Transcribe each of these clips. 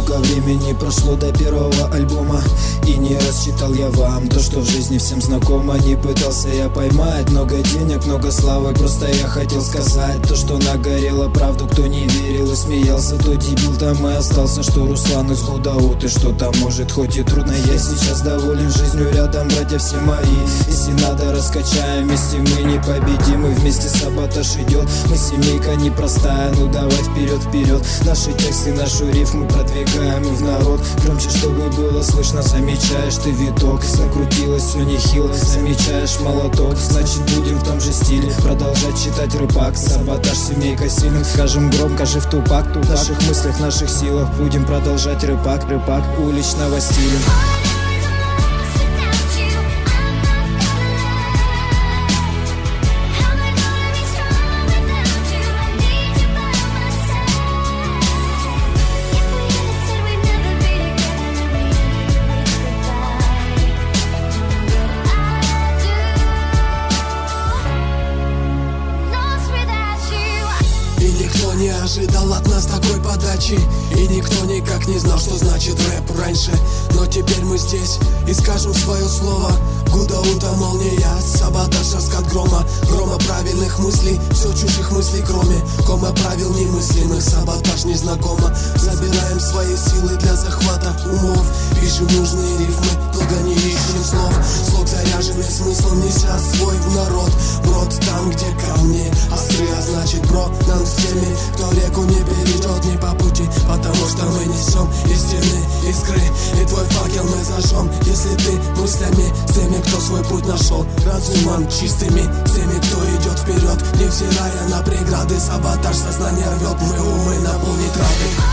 Много времени прошло до первого альбома, и не раз читал я вам то, что в жизни всем знакомо. Не пытался я поймать много денег, много славы, просто я хотел сказать то, что нагорело правду. Кто не верил и смеялся, то дебил там и остался. Что Руслан из Гудауты, что там может, хоть и трудно. Я сейчас доволен жизнью, рядом братья все мои. Если надо, раскачаем вместе, мы непобедимы. Вместе Саботаж идет, мы семейка непростая. Ну давай вперед, вперед, наши тексты, нашу рифму продвигаем и в народ. Громче, чтобы было слышно, замечаешь ты виток. Закрутилось все нехило, замечаешь молоток. Значит будем в том же стиле продолжать читать рэпак. Саботаж, семейка сильных, скажем громко, жив Тупак. В наших мыслях, в наших силах будем продолжать рэпак уличного стиля. Никто не ожидал от нас такой подачи, и никто никак не знал, что значит рэп раньше. Но теперь мы здесь и скажем свое слово. Гудаута, молния, Саботаж, раскат грома. Грома правильных мыслей, все чужих мыслей кроме кома правил немыслимых. Саботаж незнакомо. Забираем свои силы для захвата умов. Пишем нужные рифмы, долго не ищем слов. Слог заряженный смыслом, неся свой в народ. Брод там, где камни острые, а значит бро нам с теми, кто реку не перейдет не по пути. Потому что мы несем истины, искры, и твой факел мы зажжем. Если ты мыслями с теми, кто свой путь нашел, разумом чистыми, с теми, кто идет вперед, невзирая на преграды. Саботаж сознание рвет, мы умы наполнить рады.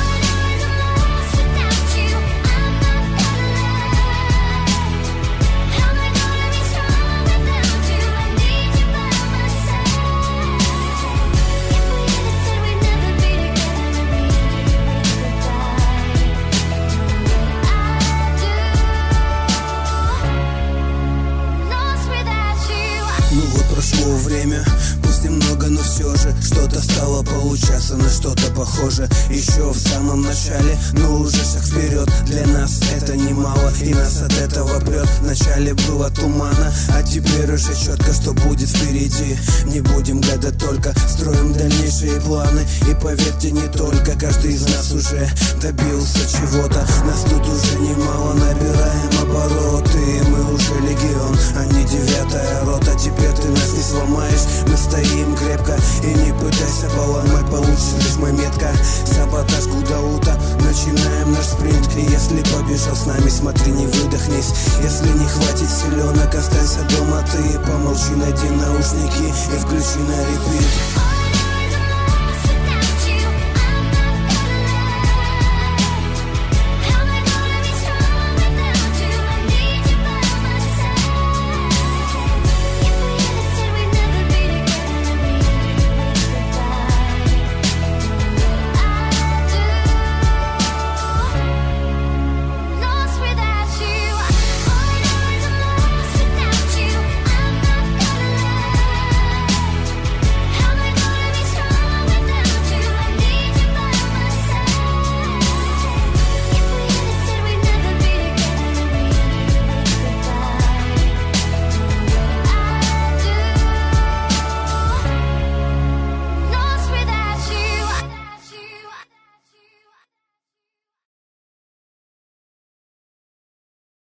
Ну вот прошло время, пусть немного, но все же что-то стало получаться, на что-то похоже. Еще в самом начале, но уже шаг вперед. Для нас это немало, и нас от этого прет. Вначале было тумана, а теперь уже четко, что будет впереди. Не будем гадать, только строим дальнейшие планы. И поверьте, не только, каждый из нас уже добился чего-то. Нас тут уже немало, набираем обороты. Мы уже легион, а не 9-я рота. Теперь ты нас не сломаешь, мы стоим крепко. И не пытайся поломать, получишь рифма метко. Саботаж, Гудаута, начинаем наш спринт. И если побежал с нами, смотри, не выдохнись. Если не хватит силенок, останься дома ты. Помолчи, найди наушники и включи на репит.